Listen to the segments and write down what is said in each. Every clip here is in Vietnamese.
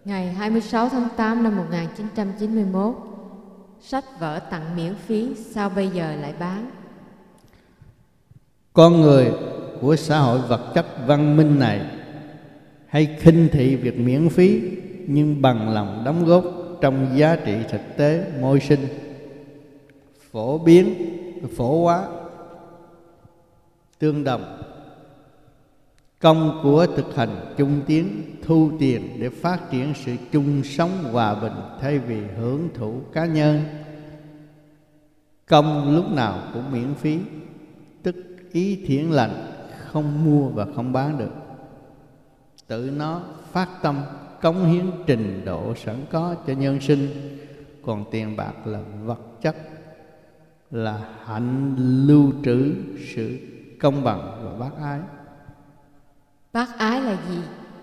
Ngày 26 tháng 8 năm 1991, sách vở tặng miễn phí, sao bây giờ lại bán? Con người của xã hội vật chất văn minh này hay khinh thị việc miễn phí, nhưng bằng lòng đóng góp trong giá trị thực tế môi sinh, phổ biến, phổ hóa, tương đồng. Công của thực hành chung tiến, thu tiền để phát triển sự chung sống hòa bình thay vì hưởng thụ cá nhân. Công lúc nào cũng miễn phí, tức ý thiện lành, không mua và không bán được. Tự nó phát tâm cống hiến trình độ sẵn có cho nhân sinh, còn tiền bạc là vật chất, là hạnh lưu trữ sự công bằng và bác ái. Bác ái là gì?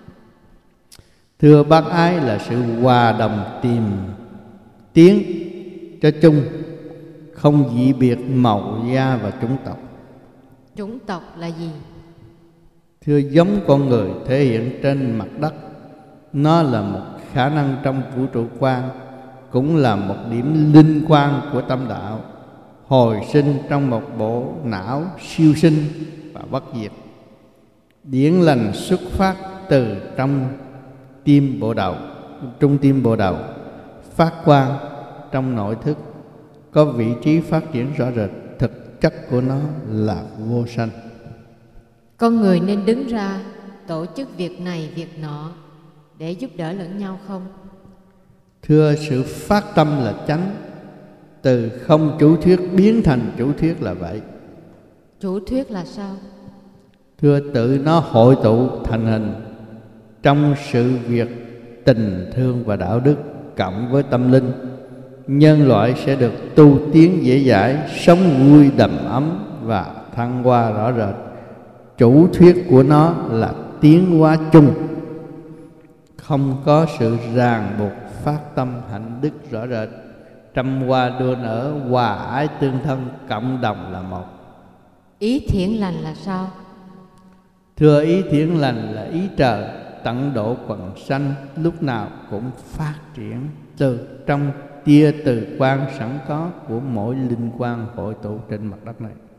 Thưa, bác ái là sự hòa đồng tìm tiến cho chung, không dị biệt màu da và chủng tộc. Chủng tộc là gì? Thưa, giống con người thể hiện trên mặt đất, nó là một khả năng trong vũ trụ quan, cũng là một điểm linh quan của tâm đạo, hồi sinh trong một bộ não siêu sinh và bất diệt. Điển lành xuất phát từ trong tim bộ đầu, trung tim bộ đầu, phát quang trong nội thức, có vị trí phát triển rõ rệt. Thực chất của nó là vô sanh. Con người nên đứng ra tổ chức việc này việc nọ để giúp đỡ lẫn nhau không? Thưa, sự phát tâm là chánh, từ không chủ thuyết biến thành chủ thuyết là vậy. Chủ thuyết là sao? Thưa, tự nó hội tụ thành hình trong sự việc tình thương và đạo đức cộng với tâm linh. Nhân loại sẽ được tu tiến dễ dãi, sống vui đầm ấm và thăng hoa rõ rệt. Chủ thuyết của nó là tiến hóa chung, không có sự ràng buộc, phát tâm hạnh đức rõ rệt, trăm hoa đua nở, hòa ái tương thân, cộng đồng là một. Ý thiện lành là sao? Thưa, ý thiện lành là ý trời tận độ quần sanh, lúc nào cũng phát triển từ trong tia từ quang sẵn có của mỗi linh quang hội tụ trên mặt đất này.